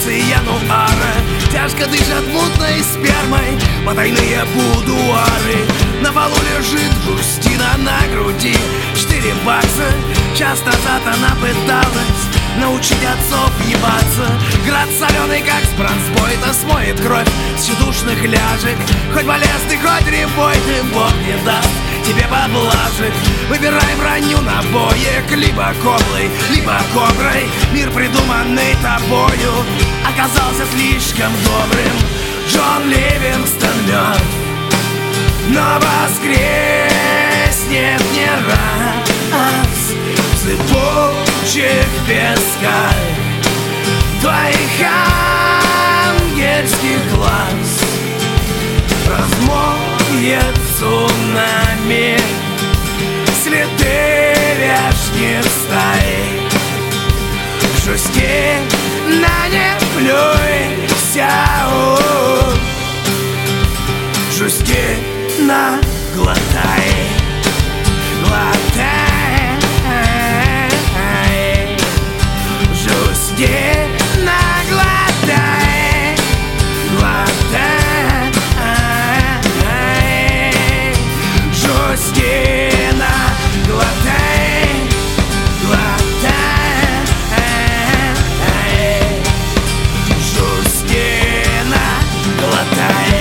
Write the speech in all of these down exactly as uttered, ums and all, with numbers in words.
станции Януара. Тяжко дышат мутной спермой потайные будуары. На полу лежит Жустина на груди. Четыре бакса. Час назад она пыталась научить отцов ебаться. Град соленый, как с бронзбойта, смоет кровь с тщедушных ляжек. Хоть болезный, хоть рябойный, Бог не даст тебе поблажек. Выбирай броню на боек, либо коблой, либо коброй. Мир, придуманный тобою, оказался слишком добрым. Джон Ливингстон мертв, но воскреснет не раз в зыбучих песках твоих ангельских глаз. Размоет цунами следы вешних стай. Жести на не плюйся, жести на глотай, глотай, жести на глотай, глотай, жести на глотай, глотай, жести на глотай.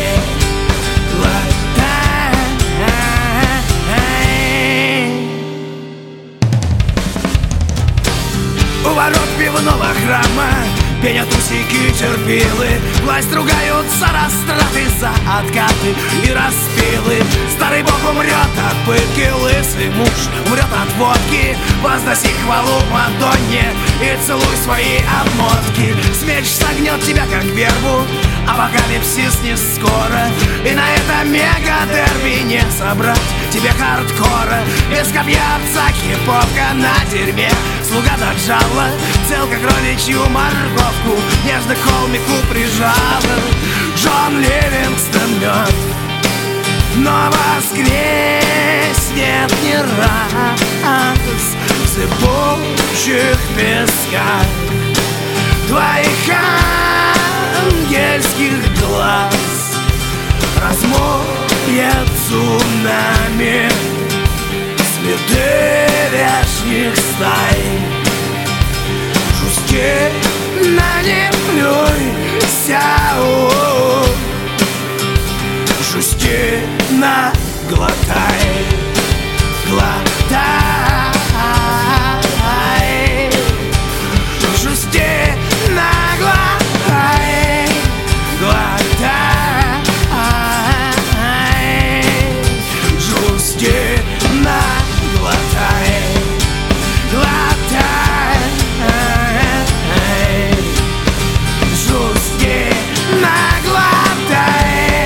У ворот пивного храма пенят усики терпилы. Власть ругаются растраты за откаты и распилы. Старый бог умрет от пытки, лысый муж умрет от водки. Возноси хвалу Мадонне и целуй свои обмотки. Смерч согнет тебя, как вербу, апокалипсис не скоро. И на этом мега-дерби не собрать тебе хардкора. Без копья отца хиповка на дерьме. Слуга доджала, цел как кроличью морковку, нежно к холмику прижала. Джон Ливингстон мертв, но воскреснет не раз в зыбучих песках твоих ангельских глаз. Размоет цунами следы вешних стай. Жусти на не плюйся, жусти на глотай, глотай, жусти на глотай, глотай, жусти на глотай, глотай, жусти на глотай,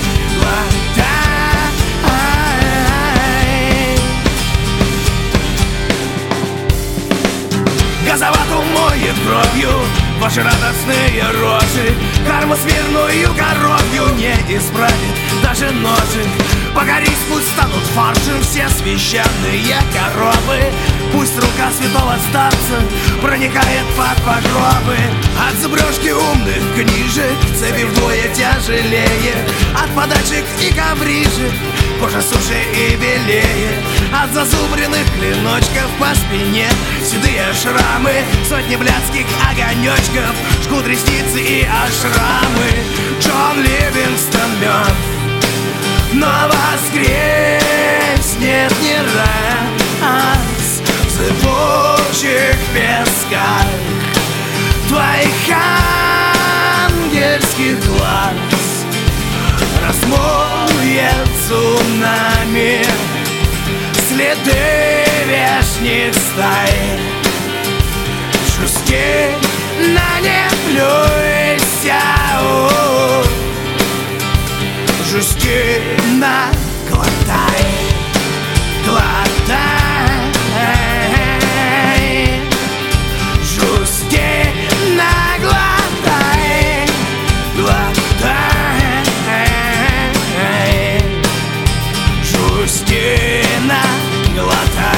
глотай. Газоват умоет кровью ваши радостные рожи. Карму смирную коровью не исправит даже ножик. Погорись, пусть станут фаршем все священные коровы. Пусть рука святого старца проникает под погробы. От зубрежки умных книжек цепи вдвое тяжелее. От подачек и коврижек кожа суше и белее. От зазубренных клиночков по спине седые шрамы. Сотни блядских огонечков жгут ресницы и ашрамы. Джон Ливингстон мертв, но воскреснет не раз в зыбучих песках твоих ангельских глаз. Размоет цунами следы вешних стай. Жусти на не плюйся, жусти на глотай, глотай, жусти на глотай, глотай, жусти на глотай.